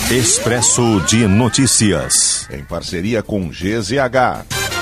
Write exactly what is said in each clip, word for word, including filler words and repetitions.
Expresso de Notícias, em parceria com G Z H.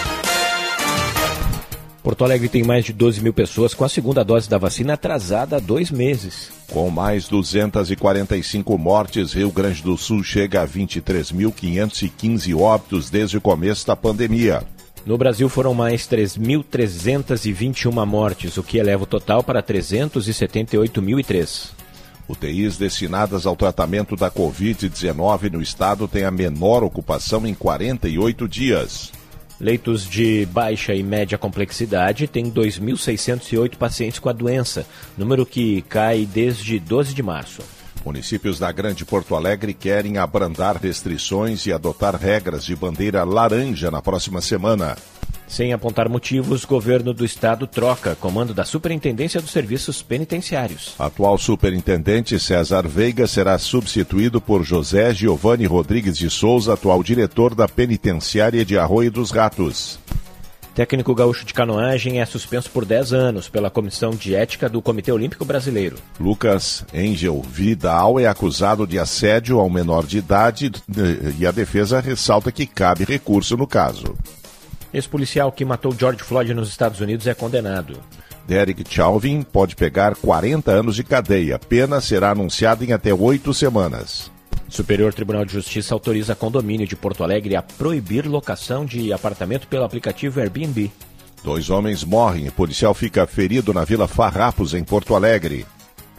Porto Alegre tem mais de doze mil pessoas com a segunda dose da vacina atrasada há dois meses. Com mais duzentas e quarenta e cinco mortes, Rio Grande do Sul chega a vinte e três mil quinhentos e quinze óbitos desde o começo da pandemia. No Brasil foram mais três mil trezentas e vinte e uma mortes, o que eleva o total para trezentos e setenta e oito mil e três. U T Is destinadas ao tratamento da covid dezenove no estado têm a menor ocupação em quarenta e oito dias. Leitos de baixa e média complexidade têm dois mil seiscentos e oito pacientes com a doença, número que cai desde doze de março. Municípios da Grande Porto Alegre querem abrandar restrições e adotar regras de bandeira laranja na próxima semana. Sem apontar motivos, o governo do estado troca comando da Superintendência dos Serviços Penitenciários. Atual superintendente César Veiga será substituído por José Giovanni Rodrigues de Souza, atual diretor da Penitenciária de Arroio dos Ratos. Técnico gaúcho de canoagem é suspenso por dez anos pela Comissão de Ética do Comitê Olímpico Brasileiro. Lucas Engel Vidal é acusado de assédio ao menor de idade e a defesa ressalta que cabe recurso no caso. Ex-policial que matou George Floyd nos Estados Unidos é condenado. Derek Chauvin pode pegar quarenta anos de cadeia. Pena será anunciada em até oito semanas. Superior Tribunal de Justiça autoriza condomínio de Porto Alegre a proibir locação de apartamento pelo aplicativo Airbnb. Dois homens morrem e policial fica ferido na Vila Farrapos, em Porto Alegre.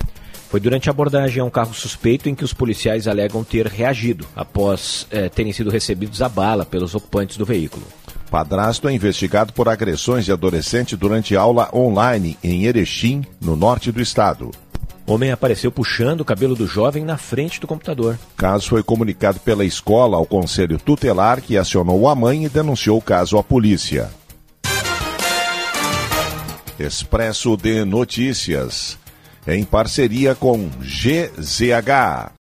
Foi durante a abordagem a um carro suspeito em que os policiais alegam ter reagido após eh, terem sido recebidos a bala pelos ocupantes do veículo. Padrasto é investigado por agressões de adolescente durante aula online em Erechim, no norte do estado. Homem apareceu puxando o cabelo do jovem na frente do computador. O caso foi comunicado pela escola ao conselho tutelar, que acionou a mãe e denunciou o caso à polícia. Expresso de Notícias, em parceria com G Z H.